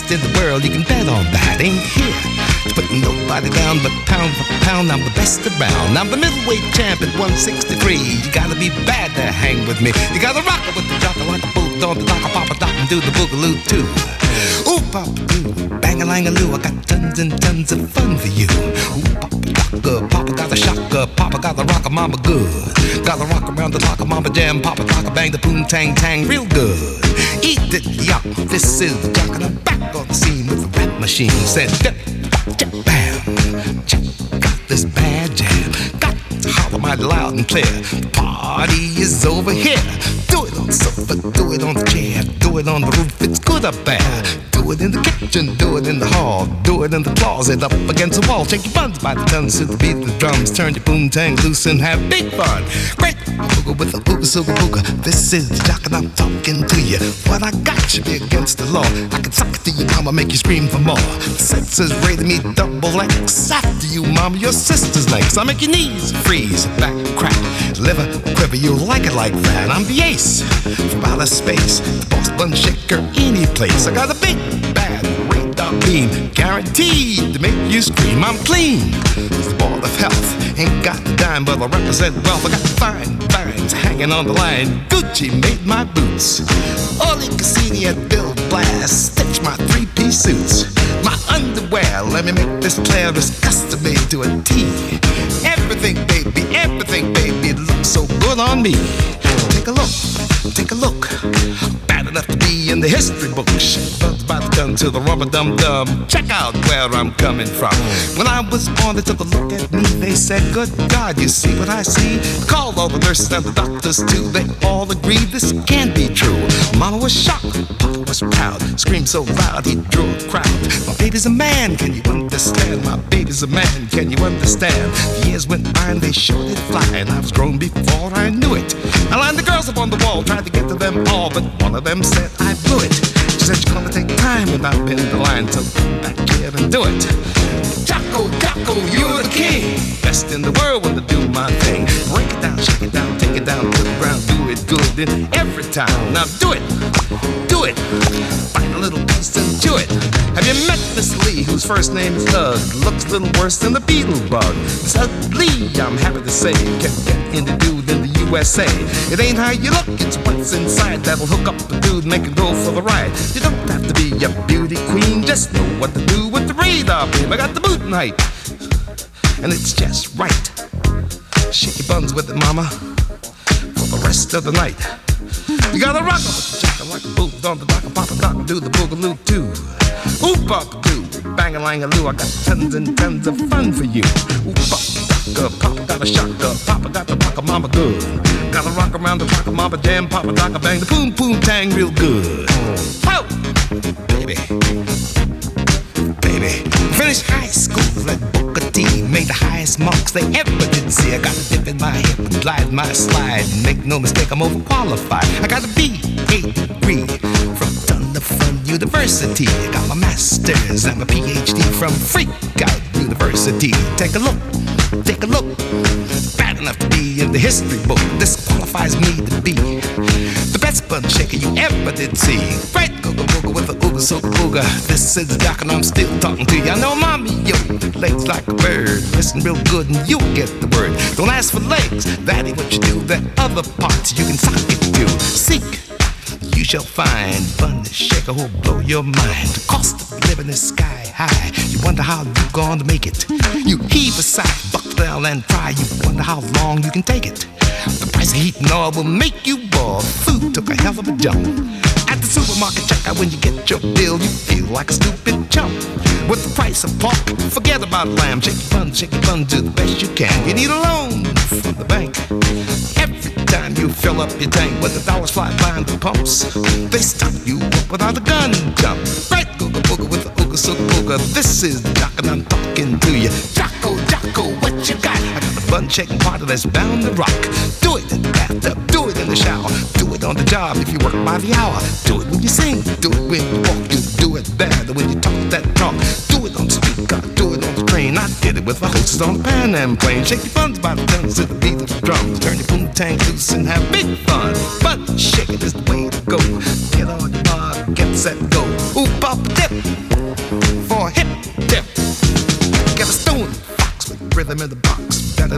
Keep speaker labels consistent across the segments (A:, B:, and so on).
A: best in the world, you can bet on that. Ain't here to put nobody down, but pound for pound, I'm the best around. I'm the middleweight champ at 163. You gotta be bad to hang with me. You gotta rock it with the jocker like a boot on the dock, a papa dock and do the boogaloo too. Ooh, papa doo, bang-a-lang-a-loo, I got tons and tons of fun for you. Ooh, papa doctor, papa got a shocker, papa got the rocker, mama good. Gotta rock around the clock, mama jam, papa clock, bang the boom tang tang real good. Eat it, yuck, this is the jock, and I'm back on the scene with the rap machine. Said, bam, check out this bad jam. Got to holler mighty loud and clear. The party is over here. Do it on the sofa, do it on the chair, do it on the roof, it's good up there. Do it in the kitchen, do it in the hall, do it in the closet, up against the wall. Shake your buns by the tons to the beat of the drums. Turn your boom-tang loose and have big fun. Great booga with a booga suga booga. This is the jock and I'm talking to you. What I got should be against the law. I can suck it to you, mama, make you scream for more. The sensors rated me double X. After you, mama, your sister's legs. I make your knees freeze, back crack, liver quiver. You like it like that. I'm the ace from outer space, the boss bun shaker any place. I got a big bad radar beam, guaranteed to make you scream. I'm clean as the ball of health. Ain't got a dime, but I represent wealth. I got fine vines hanging on the line. Gucci made my boots. Oli Cassini at Bill Blast stitch my three-piece suits. My underwear, let me make this player is custom made to a T. Everything, baby, it looks so good on me. Take a look. Bad enough to be in the history books. Buds by the gun to the rubber dum-dum. Check out where I'm coming from. When I was born, they took a look at me. They said, good God, you see what I see? Called all the nurses and the doctors too. They all agreed this can't be true. Mama was shocked, Papa was proud. Screamed so loud, he drew a crowd. My baby's a man, can you understand? My baby's a man, can you understand? The years went by and they showed it fly. And I was grown before I knew it. I lined the girls up on the wall, tried to get to them all, but one of them said I blew it. She said you're gonna take time when I've been the line, so come back here and do it. Jocko, you're the king, best in the world when to do my thing. Break it down, shake it down, take it down to the ground, do it good in every time. Now do it, find a little piece and chew it. Have you met Miss Lee, whose first name is Doug? Looks a little worse than the beetle bug. Miss Lee, I'm happy to say, can get into dude in the USA. It ain't how you look, it's what's inside that'll hook up the dude, make it go for the ride. You don't have to be a beauty queen, just know what to do with the radar beam. I got the boot and height, and it's just right. Shake your buns with it, mama, for the rest of the night. You gotta rock it with the jacker like a boot on the dock, papa dock and do the boogaloo too. Ooh, papa doo, bang-a-lang-a-loo, I got tons and tons of fun for you. Ooh, papa got a shocker, papa got the rocker, mama good. Gotta rock around the rocker, mama jam, papa docker, bang the boom boom tang real good. Oh, baby. Finished high school at Booker T, made the highest marks they ever did see. I got a dip in my hip and glide my slide. Make no mistake, I'm overqualified. I got a B.A. degree from Ton of Fun University. I got my master's and my PhD from Freak Out University. Take a look. Bad enough to be in the history book. This qualifies me to be the best bun shaker you ever did see. Right, googa booga with a ooga soga booga. This is the doc and I'm still talking to you. I know mommy, yo, legs like a bird. Listen real good and you'll get the word. Don't ask for legs, that ain't what you do. The other parts you can sock it to. Seek, you shall find fun to shaker who'll blow your mind. The cost of living is sky high. You wonder how you're gonna make it. You heave a sigh, buckle down and try. You wonder how long you can take it. The price of heat and oil will make you boil. Food took a hell of a jump. At the supermarket checkout when you get your bill, you feel like a stupid chump. With the price of pork, forget about lamb. Shake your bun, do the best you can. You need a loan from the bank. Every time you fill up your tank, when the dollars fly behind the pumps, they stop you up without a gun jump. Right, googa booga with the ooga suga booga. This is the doc and I'm talking to you. Jocko, what you got? I got the bun shaking party that's bound to rock. Do it in the bathtub, do it in the shower, do it on the job if you work by the hour. Do it when you sing, do it when you walk, you do it bad when you talk that talk. Do it on the street car, do it on the train. I did it with the hostess on the Pan Am plane. Shake your buns by the tons to the beat of the drums. Turn your boom tank loose and have big fun. But shaking is the way to go. Get on your bar, get set, go. Ooh, pop dip.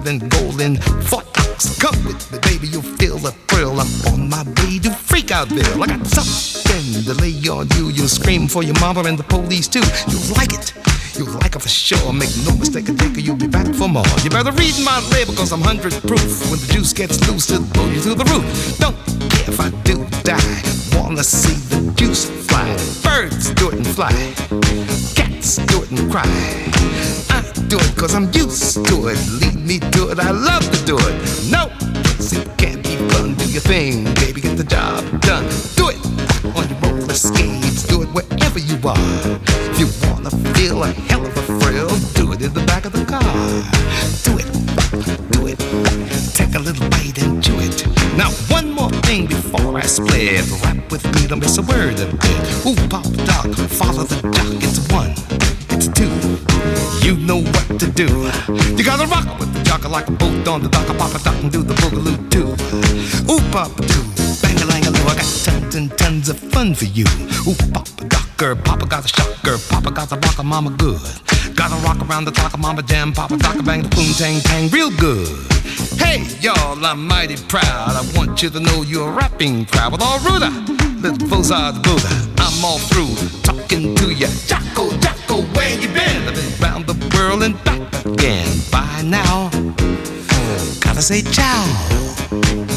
A: than golden Fort Knox. Come with me, baby, you'll feel the thrill. I'm on my way to Freakoutville. I got something to lay on you. You'll scream for your mama and the police too. You'll like it. You'll like it for sure. Make no mistake, I think you'll be back for more. You better read my label, cause I'm 100 proof. When the juice gets loose, it'll blow you through the roof. Don't care if I do die. Wanna see the juice fly. Birds do it and fly. Cats do it and cry. I do it cause I'm used to it. Lead me to it, I love to do it. No, it can't be fun. Do your thing, baby, get the job done. Do it on your roller skates. Do it wherever you are. If you wanna feel a hell of a thrill, do it in the back of the car. Do it, do it. Take a little bite and chew it. Now one more thing before I split. Rap with me, don't miss a word of it. Ooh, Papa Doc, follow the jock. It's one, it's two. You know what to do. You gotta rock with the jock like a boat on the dock. Papa Doc and do the boogaloo too. Ooh, Papa do, bang-a-lang-a-loo. I got tons and tons of fun for you. Ooh, Papa Docker, Papa got a shocker. Papa got the rocker, mama good. Gotta rock around the clock, mama jam. Papa Docker bang the boom tang tang real good. Hey, y'all, I'm mighty proud. I want you to know you're a rapping crowd. With all Ruda, little Bozar the Buddha. I'm all through talking to you. Jocko, Jocko, where you been? I've been round the world and back again. By now, gotta say ciao.